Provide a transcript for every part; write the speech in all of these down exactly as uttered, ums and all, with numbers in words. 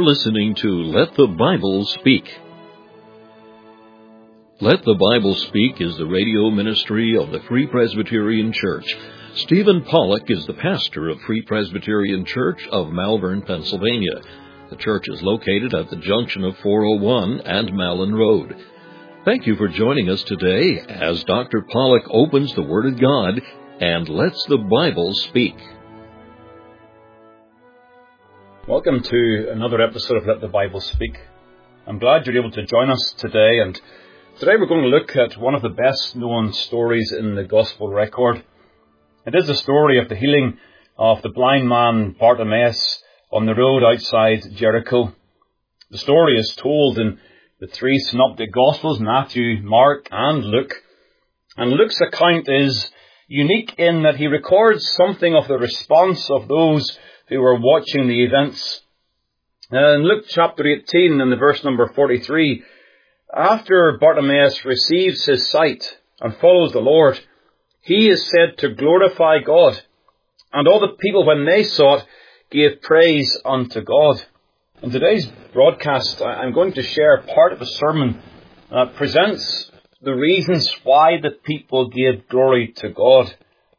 listening to Let the Bible Speak. Let the Bible Speak is the radio ministry of the Free Presbyterian Church. Stephen Pollock is the pastor of Free Presbyterian Church of Malvern, Pennsylvania. The church is located at the junction of four oh one and Malin Road. Thank you for joining us today as Doctor Pollock opens the Word of God and lets the Bible speak. Welcome to another episode of Let the Bible Speak. I'm glad you're able to join us today, and today we're going to look at one of the best known stories in the Gospel record. It is the story of the healing of the blind man Bartimaeus on the road outside Jericho. The story is told in the three synoptic Gospels, Matthew, Mark and Luke. And Luke's account is unique in that he records something of the response of those who were watching the events. In Luke chapter eighteen and the verse number forty-three, after Bartimaeus receives his sight and follows the Lord, he is said to glorify God. And all the people, when they saw it, gave praise unto God. In today's broadcast, I'm going to share part of a sermon that presents the reasons why the people gave glory to God.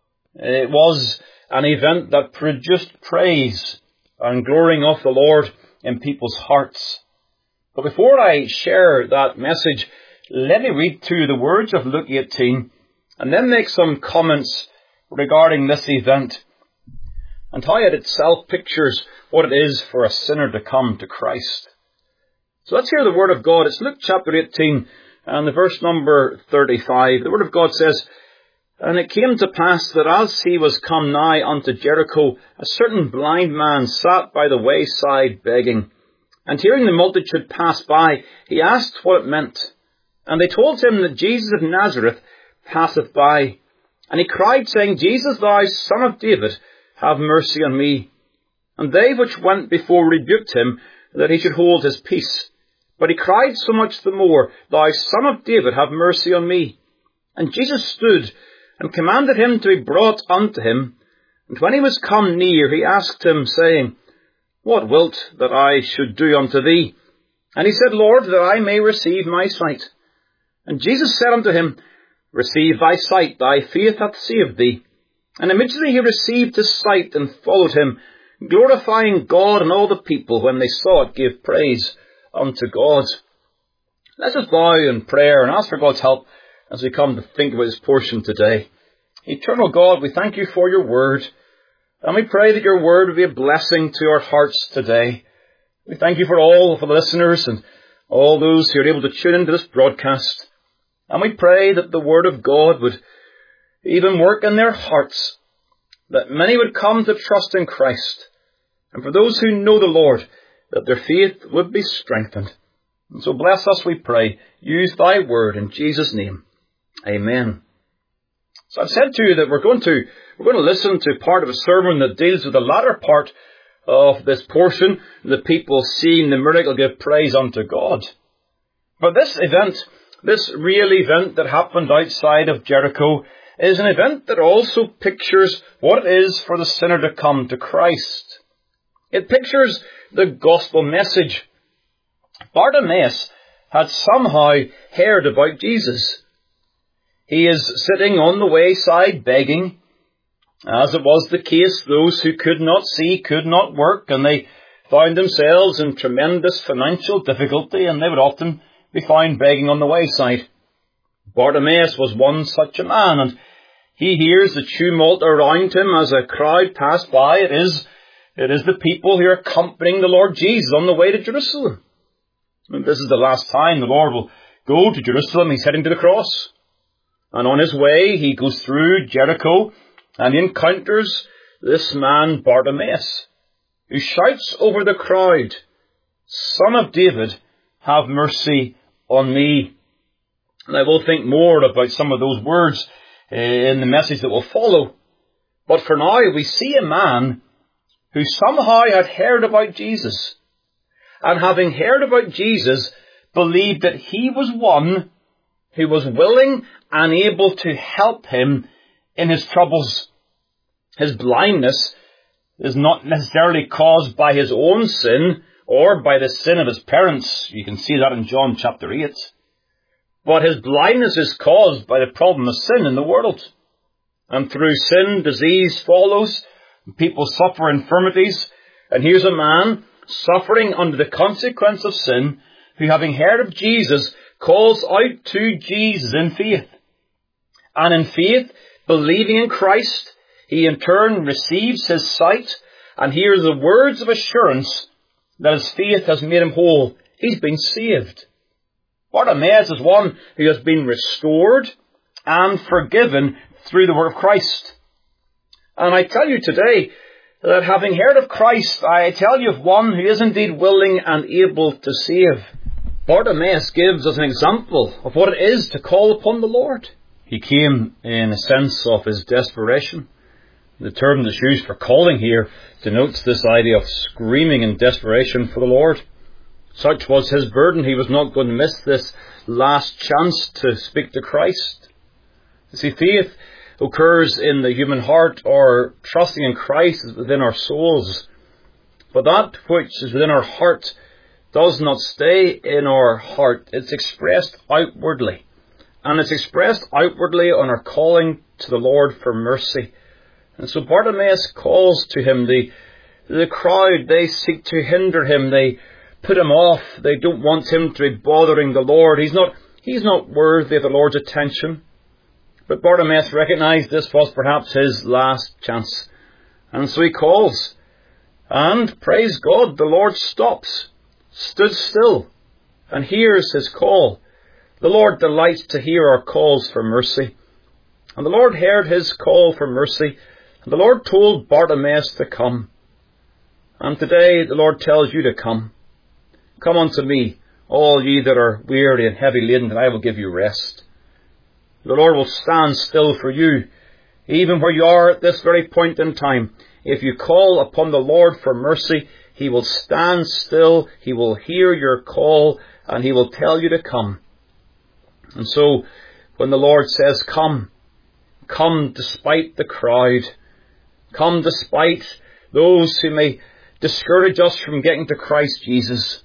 It was an event that produced praise and glorying of the Lord in people's hearts. But before I share that message, let me read through the words of Luke eighteen and then make some comments regarding this event and how it itself pictures what it is for a sinner to come to Christ. So let's hear the Word of God. It's Luke chapter eighteen and the verse number thirty-five. The Word of God says, "And it came to pass that as he was come nigh unto Jericho, a certain blind man sat by the wayside begging. And hearing the multitude pass by, he asked what it meant. And they told him that Jesus of Nazareth passeth by. And he cried, saying, Jesus, thou Son of David, have mercy on me. And they which went before rebuked him, that he should hold his peace. But he cried so much the more, Thou Son of David, have mercy on me. And Jesus stood and commanded him to be brought unto him. And when he was come near, he asked him, saying, What wilt that I should do unto thee? And he said, Lord, that I may receive my sight. And Jesus said unto him, Receive thy sight, thy faith hath saved thee. And immediately he received his sight and followed him, glorifying God, and all the people, when they saw it, gave praise unto God." Let us bow in prayer and ask for God's help as we come to think about this portion today. Eternal God, we thank you for your word, and we pray that your word will be a blessing to our hearts today. We thank you for all of the listeners and all those who are able to tune into this broadcast, and we pray that the word of God would even work in their hearts, that many would come to trust in Christ, and for those who know the Lord, that their faith would be strengthened. And so bless us, we pray. Use thy word in Jesus' name. Amen. So I've said to you that we're going to we're going to listen to part of a sermon that deals with the latter part of this portion, the people seeing the miracle give praise unto God. But this event, this real event that happened outside of Jericho, is an event that also pictures what it is for the sinner to come to Christ. It pictures the gospel message. Bartimaeus had somehow heard about Jesus. He is sitting on the wayside begging. As it was the case, those who could not see could not work, and they found themselves in tremendous financial difficulty, and they would often be found begging on the wayside. Bartimaeus was one such a man, and he hears the tumult around him as a crowd pass by. It is, it is the people who are accompanying the Lord Jesus on the way to Jerusalem. And this is the last time the Lord will go to Jerusalem. He's heading to the cross. And on his way, he goes through Jericho and he encounters this man Bartimaeus, who shouts over the crowd, Son of David, have mercy on me. And I will think more about some of those words in the message that will follow. But for now, we see a man who somehow had heard about Jesus. And having heard about Jesus, believed that he was one who was willing and able to help him in his troubles. His blindness is not necessarily caused by his own sin or by the sin of his parents. You can see that in John chapter eight. But his blindness is caused by the problem of sin in the world. And through sin, disease follows, and people suffer infirmities. And here's a man suffering under the consequence of sin, who, having heard of Jesus, calls out to Jesus in faith. And in faith, believing in Christ, he in turn receives his sight and hears the words of assurance that his faith has made him whole. He's been saved. Bartimaeus is one who has been restored and forgiven through the work of Christ. And I tell you today that having heard of Christ, I tell you of one who is indeed willing and able to save. Bartimaeus gives us an example of what it is to call upon the Lord. He came in a sense of his desperation. The term that's used for calling here denotes this idea of screaming in desperation for the Lord. Such was his burden. He was not going to miss this last chance to speak to Christ. You see, faith occurs in the human heart, or trusting in Christ is within our souls. But that which is within our heart does not stay in our heart. It's expressed outwardly. And it's expressed outwardly on our calling to the Lord for mercy. And so Bartimaeus calls to him. The, the crowd, they seek to hinder him. They put him off. They don't want him to be bothering the Lord. He's not, he's not worthy of the Lord's attention. But Bartimaeus recognized this was perhaps his last chance. And so he calls. And, praise God, the Lord stops, stood still, and hears his call. The Lord delights to hear our calls for mercy. And the Lord heard his call for mercy. And the Lord told Bartimaeus to come. And today the Lord tells you to come. Come unto me, all ye that are weary and heavy laden, and I will give you rest. The Lord will stand still for you, even where you are at this very point in time. If you call upon the Lord for mercy, he will stand still, he will hear your call, and he will tell you to come. And so, when the Lord says, come, come despite the crowd, come despite those who may discourage us from getting to Christ Jesus,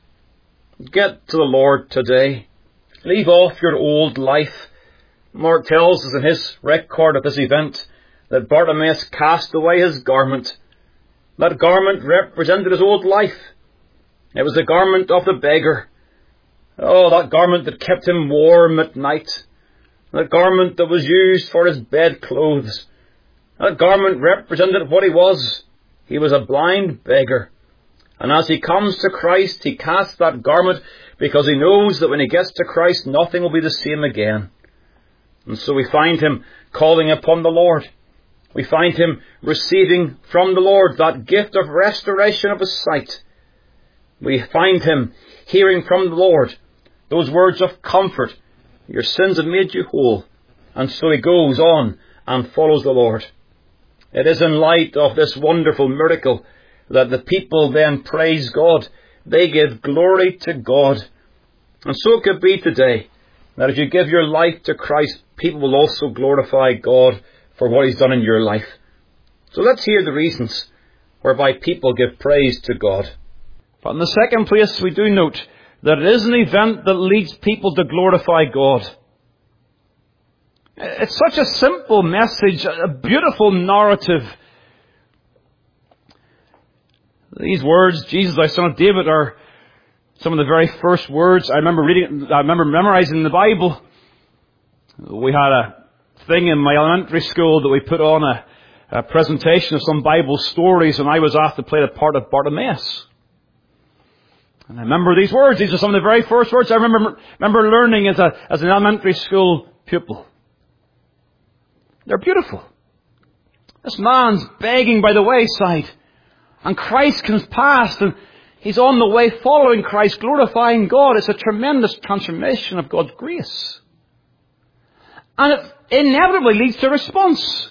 get to the Lord today. Leave off your old life. Mark tells us in his record of this event that Bartimaeus cast away his garment. That garment represented his old life. It was the garment of the beggar. Oh, that garment that kept him warm at night. That garment that was used for his bedclothes. That garment represented what he was. He was a blind beggar. And as he comes to Christ, he casts that garment because he knows that when he gets to Christ, nothing will be the same again. And so we find him calling upon the Lord. We find him receiving from the Lord that gift of restoration of his sight. We find him hearing from the Lord those words of comfort. Your sins have made you whole. And so he goes on and follows the Lord. It is in light of this wonderful miracle that the people then praise God. They give glory to God. And so it could be today that as you give your life to Christ, people will also glorify God for what he's done in your life. So let's hear the reasons whereby people give praise to God. But in the second place, we do note that it is an event that leads people to glorify God. It's such a simple message, a beautiful narrative. These words, Jesus, thy son of David, are some of the very first words I remember reading, I remember memorizing in the Bible. We had a thing in my elementary school that we put on a, a presentation of some Bible stories, and I was asked to play the part of Bartimaeus. And I remember these words. These are some of the very first words I remember remember learning as a as an elementary school pupil. They're beautiful. This man's begging by the wayside, and Christ comes past, and he's on the way following Christ, glorifying God. It's a tremendous transformation of God's grace. And it inevitably leads to a response.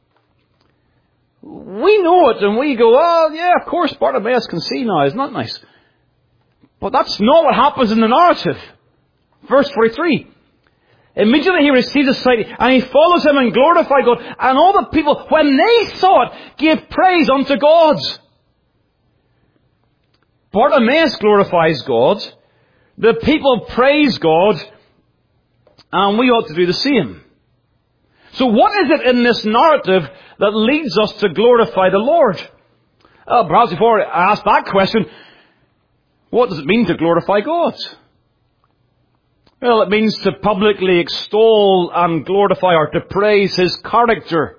We know it, and we go, oh, yeah, of course, Bartimaeus can see now. Isn't that nice? But that's not what happens in the narrative. Verse forty-three. Immediately he receives his sight, and he follows him and glorifies God. And all the people, when they saw it, gave praise unto God. Bartimaeus glorifies God, the people praise God, and we ought to do the same. So what is it in this narrative that leads us to glorify the Lord? Uh, perhaps before I ask that question, what does it mean to glorify God? Well, it means to publicly extol and glorify, or to praise His character.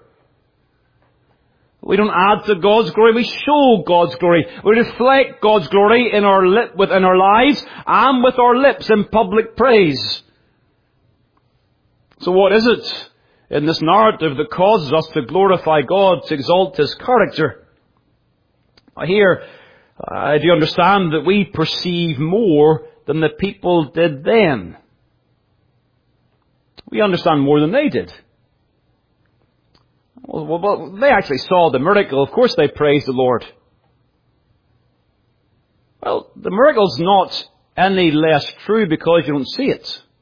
We don't add to God's glory, we show God's glory. We reflect God's glory in our lip, within our lives and with our lips in public praise. So what is it in this narrative that causes us to glorify God, to exalt His character? Here, I do understand that we perceive more than the people did then. We understand more than they did. Well, well, well, they actually saw the miracle. Of course they praised the Lord. Well, the miracle's not any less true because you don't see it.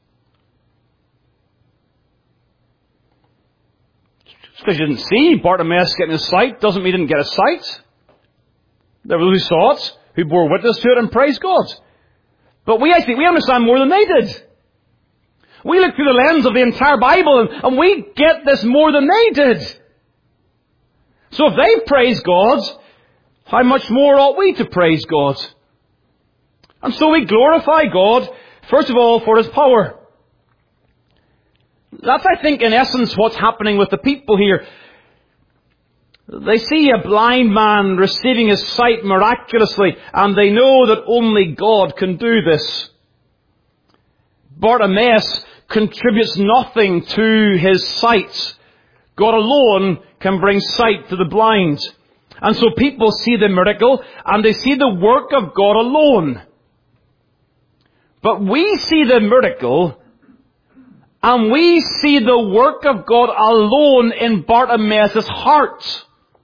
Just because you didn't see Bartimaeus getting his sight doesn't mean he didn't get a sight. There were those who saw it, who bore witness to it and praised God. But we actually, we understand more than they did. We look through the lens of the entire Bible and, and we get this more than they did. So if they praise God, how much more ought we to praise God? And so we glorify God, first of all, for His power. That's, I think, in essence what's happening with the people here. They see a blind man receiving his sight miraculously, and they know that only God can do this. Bartimaeus contributes nothing to his sight. God alone can bring sight to the blind. And so people see the miracle, and they see the work of God alone. But we see the miracle, and we see the work of God alone in Bartimaeus' heart.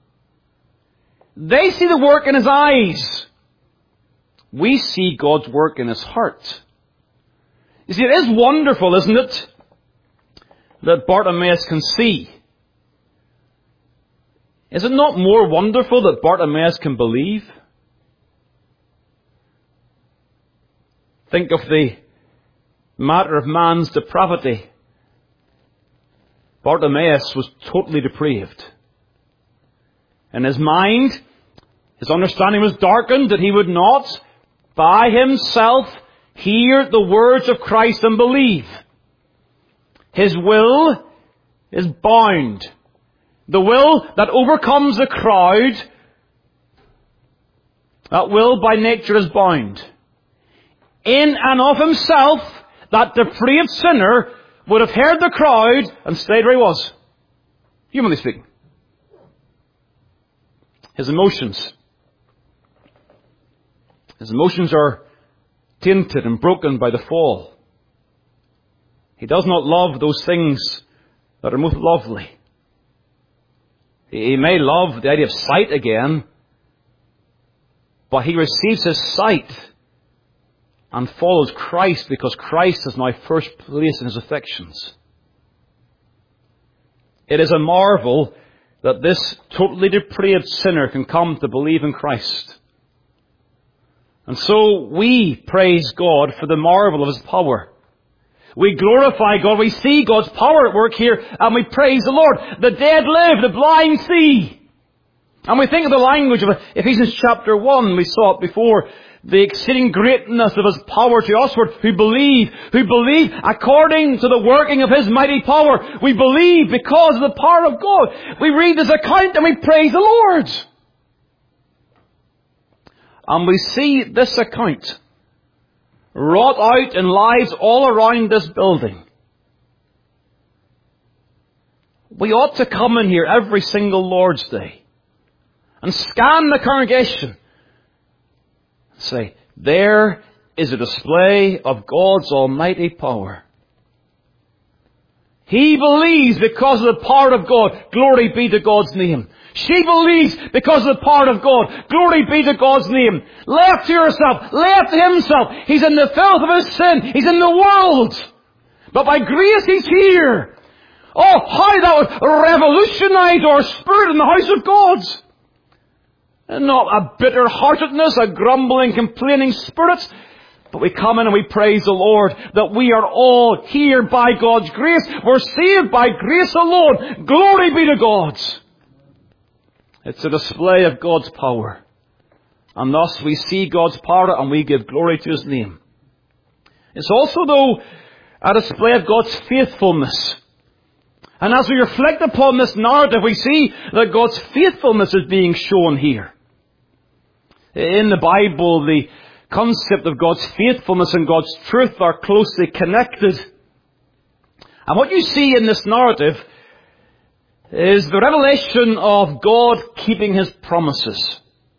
They see the work in his eyes. We see God's work in his heart. You see, it is wonderful, isn't it, that Bartimaeus can see. Is it not more wonderful that Bartimaeus can believe? Think of the matter of man's depravity. Bartimaeus was totally depraved. In his mind, his understanding was darkened that he would not, by himself, hear the words of Christ and believe. His will is bound. The will that overcomes the crowd, that will by nature is bound. In and of himself, that depraved sinner would have heard the crowd and stayed where he was, humanly speaking. His emotions. His emotions are tainted and broken by the fall. He does not love those things that are most lovely. He may love the idea of sight again, but he receives his sight and follows Christ because Christ is now first place in his affections. It is a marvel that this totally depraved sinner can come to believe in Christ. And so we praise God for the marvel of His power. We glorify God, we see God's power at work here, and we praise the Lord. The dead live, the blind see. And we think of the language of Ephesians chapter one, we saw it before, the exceeding greatness of His power to usward who believe, who believe according to the working of His mighty power. We believe because of the power of God. We read this account and we praise the Lord. And we see this account wrought out in lives all around this building. We ought to come in here every single Lord's Day and scan the congregation and say, there is a display of God's almighty power. He believes because of the power of God. Glory be to God's name. She believes because of the power of God. Glory be to God's name. Left to herself, left to himself. He's in the filth of his sin. He's in the world. But by grace he's here. Oh, how that would revolutionize our spirit in the house of God. not a bitter-heartedness, a grumbling, complaining spirit, but we come in and we praise the Lord that we are all here by God's grace. We're saved by grace alone. Glory be to God. It's a display of God's power. And thus we see God's power and we give glory to His name. It's also, though, a display of God's faithfulness. And as we reflect upon this narrative, we see that God's faithfulness is being shown here. In the Bible, the concept of God's faithfulness and God's truth are closely connected. And what you see in this narrative is the revelation of God keeping His promises.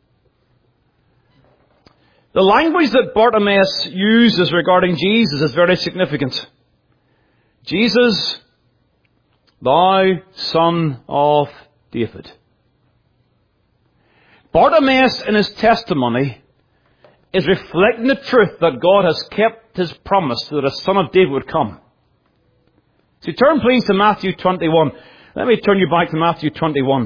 The language that Bartimaeus uses regarding Jesus is very significant. Jesus, thou son of David. Bartimaeus in his testimony is reflecting the truth that God has kept His promise that a son of David would come. So turn please to Matthew twenty-one. Let me turn you back to Matthew twenty-one.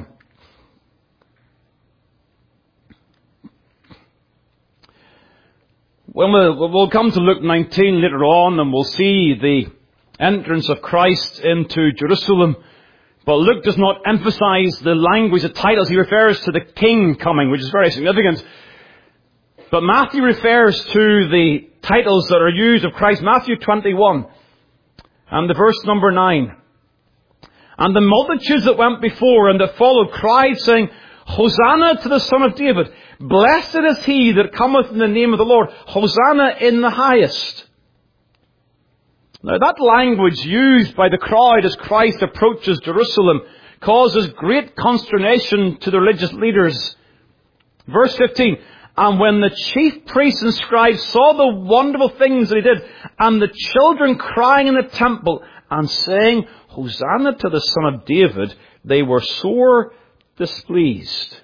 When we'll, we'll come to Luke nineteen later on, and we'll see the entrance of Christ into Jerusalem. But Luke does not emphasize the language, the titles. He refers to the king coming, which is very significant. But Matthew refers to the titles that are used of Christ. Matthew twenty-one and the verse number nine. And the multitudes that went before and that followed cried, saying, Hosanna to the Son of David. Blessed is he that cometh in the name of the Lord. Hosanna in the highest. Now that language used by the crowd as Christ approaches Jerusalem causes great consternation to the religious leaders. Verse fifteen. And when the chief priests and scribes saw the wonderful things that he did, and the children crying in the temple and saying, Hosanna to the Son of David, they were sore displeased.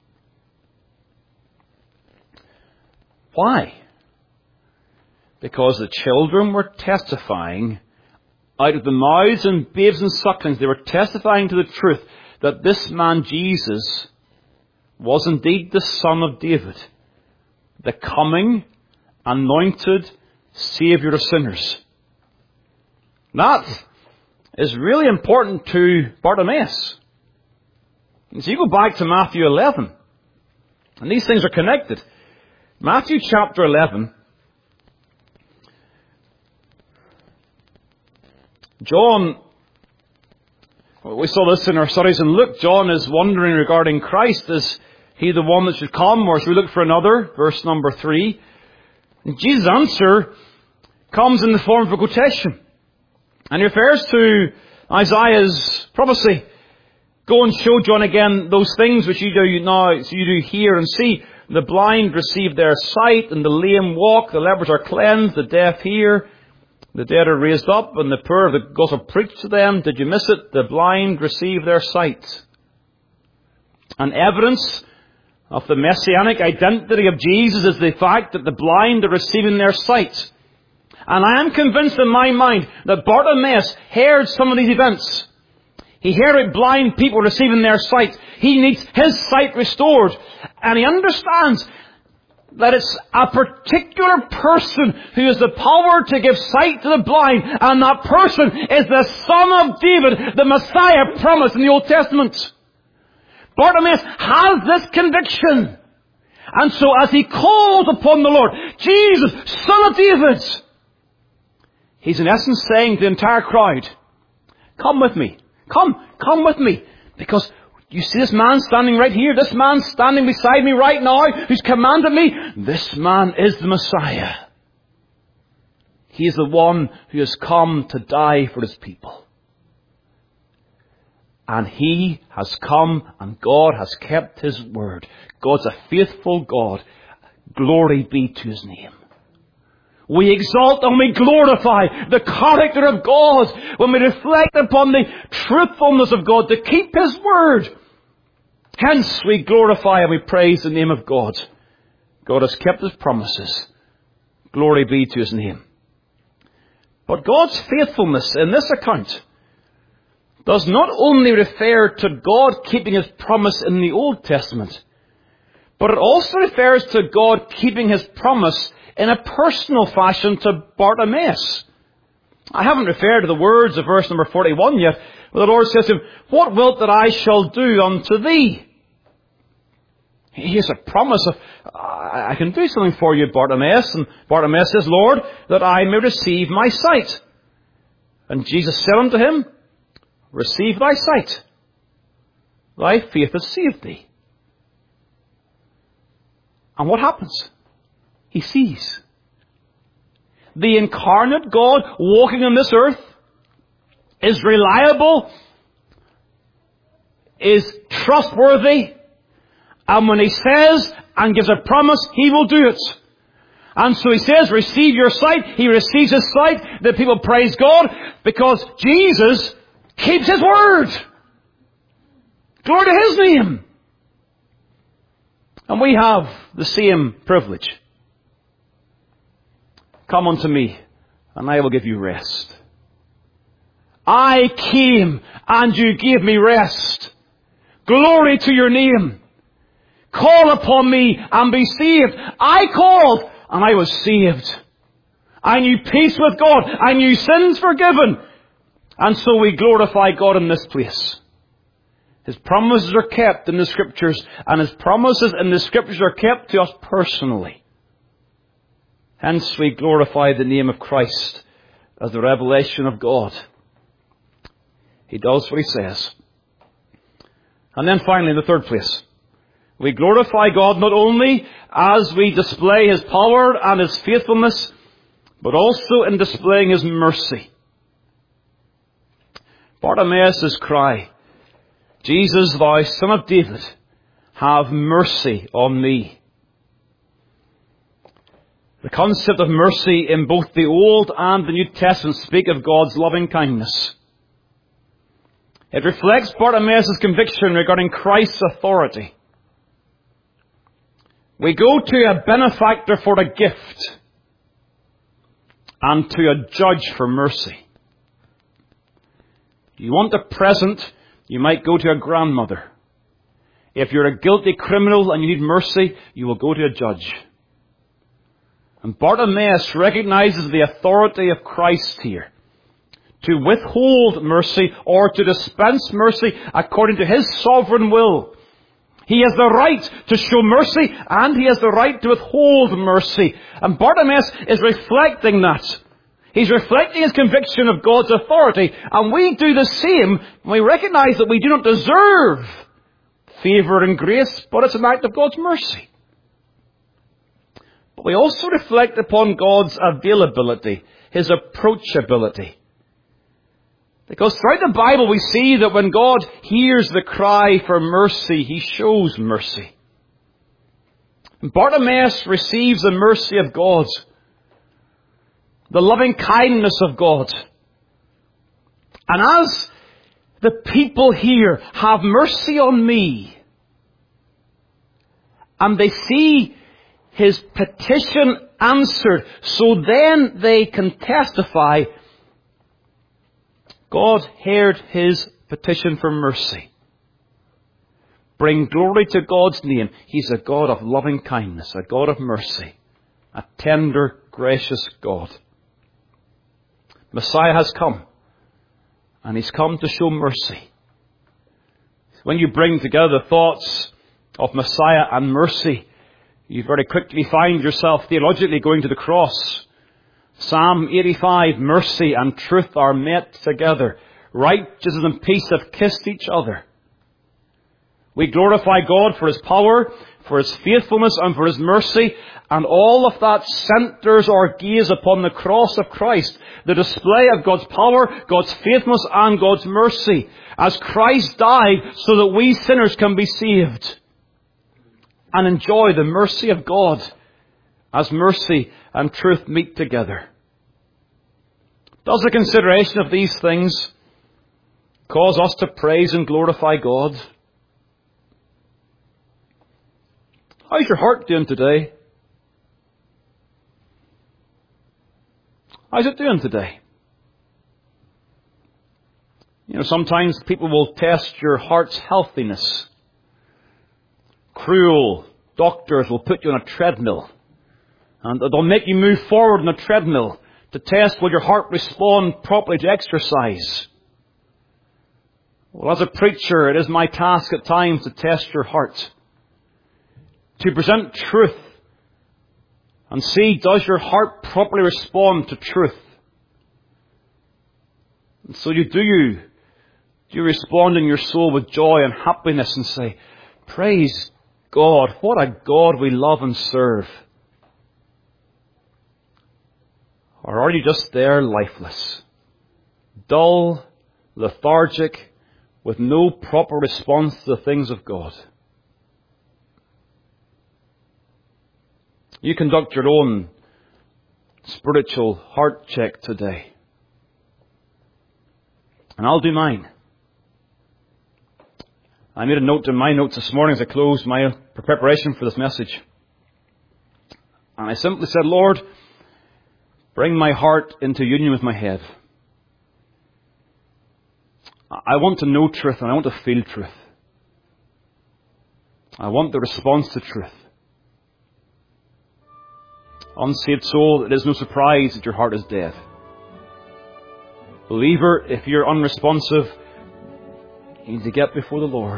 Why? Because the children were testifying out of the mouths and babes and sucklings. They were testifying to the truth that this man Jesus was indeed the Son of David, the coming, anointed Saviour of sinners. That is really important to Bartimaeus. And so you go back to Matthew eleven, and these things are connected. Matthew chapter eleven, John, we saw this in our studies in Luke, John is wondering regarding Christ. Is he the one that should come, or should we look for another? Verse number three. And Jesus' answer comes in the form of a quotation. And he refers to Isaiah's prophecy. Go and show John again those things which you do now, so you do hear and see. The blind receive their sight, and the lame walk, the lepers are cleansed, the deaf hear, the dead are raised up, and the poor of the gospel preached to them. Did you miss it? The blind receive their sight. An evidence of the messianic identity of Jesus is the fact that the blind are receiving their sight. And I am convinced in my mind that Bartimaeus heard some of these events. He heard blind people receiving their sight. He needs his sight restored. And he understands that it's a particular person who has the power to give sight to the blind. And that person is the Son of David, the Messiah promised in the Old Testament. Bartimaeus has this conviction. And so as he calls upon the Lord, Jesus, Son of David, he's in essence saying to the entire crowd, come with me. Come, come with me. Because you see this man standing right here, this man standing beside me right now, who's commanded me. This man is the Messiah. He is the one who has come to die for his people. And he has come, and God has kept his word. God's a faithful God. Glory be to his name. We exalt and we glorify the character of God when we reflect upon the truthfulness of God to keep his word. Hence we glorify and we praise the name of God. God has kept his promises. Glory be to his name. But God's faithfulness in this account does not only refer to God keeping his promise in the Old Testament, But it also refers to God keeping his promise in a personal fashion to Bartimaeus. I haven't referred to the words of verse number forty-one yet, where the Lord says to him, "What wilt that I shall do unto thee?" He has a promise of, "I can do something for you, Bartimaeus." And Bartimaeus says, "Lord, that I may receive my sight." And Jesus said unto him, "Receive thy sight. Thy faith has saved thee." And what happens? He sees. The incarnate God walking on this earth is reliable, is trustworthy, and when he says and gives a promise, he will do it. And so he says, "Receive your sight." He receives his sight. The people praise God because Jesus keeps his word. Glory to his name. And we have the same privilege. "Come unto me, and I will give you rest." I came, and you gave me rest. Glory to your name. Call upon me, and be saved. I called, and I was saved. I knew peace with God. I knew sins forgiven. And so we glorify God in this place. His promises are kept in the Scriptures, and his promises in the Scriptures are kept to us personally. Hence we glorify the name of Christ as the revelation of God. He does what he says. And then finally, in the third place, we glorify God not only as we display his power and his faithfulness, but also in displaying his mercy. Bartimaeus' cry, "Jesus, thou Son of David, have mercy on me." The concept of mercy in both the Old and the New Testament speak of God's loving kindness. It reflects Bartimaeus' conviction regarding Christ's authority. We go to a benefactor for a gift and to a judge for mercy. You want a present, you might go to a grandmother. If you're a guilty criminal and you need mercy, you will go to a judge. And Bartimaeus recognizes the authority of Christ here to withhold mercy or to dispense mercy according to his sovereign will. He has the right to show mercy and he has the right to withhold mercy. And Bartimaeus is reflecting that. He's reflecting his conviction of God's authority. And we do the same when we recognize that we do not deserve favor and grace, but it's an act of God's mercy. But we also reflect upon God's availability, his approachability. Because throughout the Bible we see that when God hears the cry for mercy, he shows mercy. And Bartimaeus receives the mercy of God, the loving kindness of God. And as the people here have mercy on me, and they see his petition answered, so then they can testify, God heard his petition for mercy. Bring glory to God's name. He's a God of loving kindness, a God of mercy, a tender, gracious God. Messiah has come, and he's come to show mercy. When you bring together the thoughts of Messiah and mercy, you very quickly find yourself theologically going to the cross. Psalm eighty-five, mercy and truth are met together. Righteousness and peace have kissed each other. We glorify God for his power, for his faithfulness and for his mercy. And all of that centers our gaze upon the cross of Christ. The display of God's power, God's faithfulness and God's mercy. As Christ died so that we sinners can be saved. And enjoy the mercy of God as mercy and truth meet together. Does the consideration of these things cause us to praise and glorify God? How's your heart doing today? How's it doing today? You know, sometimes people will test your heart's healthiness. Cruel doctors will put you on a treadmill. And they'll make you move forward on a treadmill to test will your heart respond properly to exercise. Well, as a preacher, it is my task at times to test your heart. To present truth and see, does your heart properly respond to truth? And so you do you, do you respond in your soul with joy and happiness and say, praise God, what a God we love and serve. Or are you just there lifeless, dull, lethargic, with no proper response to the things of God? You conduct your own spiritual heart check today. And I'll do mine. I made a note in my notes this morning as I closed my preparation for this message. And I simply said, Lord, bring my heart into union with my head. I want to know truth and I want to feel truth. I want the response to truth. Unsaved soul, it is no surprise that your heart is dead. Believer, if you're unresponsive, you need to get before the Lord.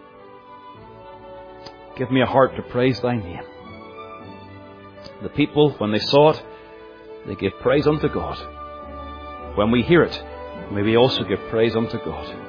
Give me a heart to praise thy name. The people, when they saw it, they gave praise unto God. When we hear it, may we also give praise unto God.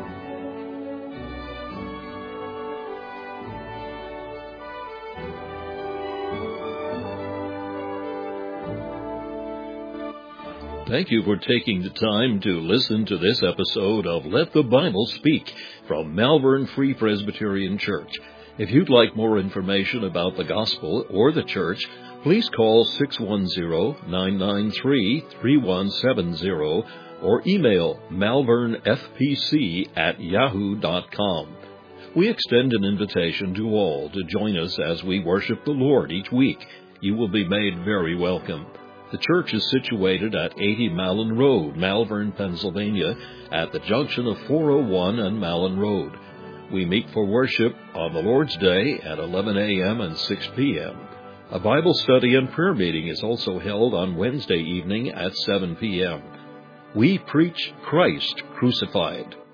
Thank you for taking the time to listen to this episode of Let the Bible Speak from Malvern Free Presbyterian Church. If you'd like more information about the gospel or the church, please call six one zero, nine nine three, three one seven zero or email malvernfpc at yahoo dot com. We extend an invitation to all to join us as we worship the Lord each week. You will be made very welcome. The church is situated at eighty Malin Road, Malvern, Pennsylvania, at the junction of four oh one and Malin Road. We meet for worship on the Lord's Day at eleven a.m. and six p.m. A Bible study and prayer meeting is also held on Wednesday evening at seven p.m. We preach Christ crucified.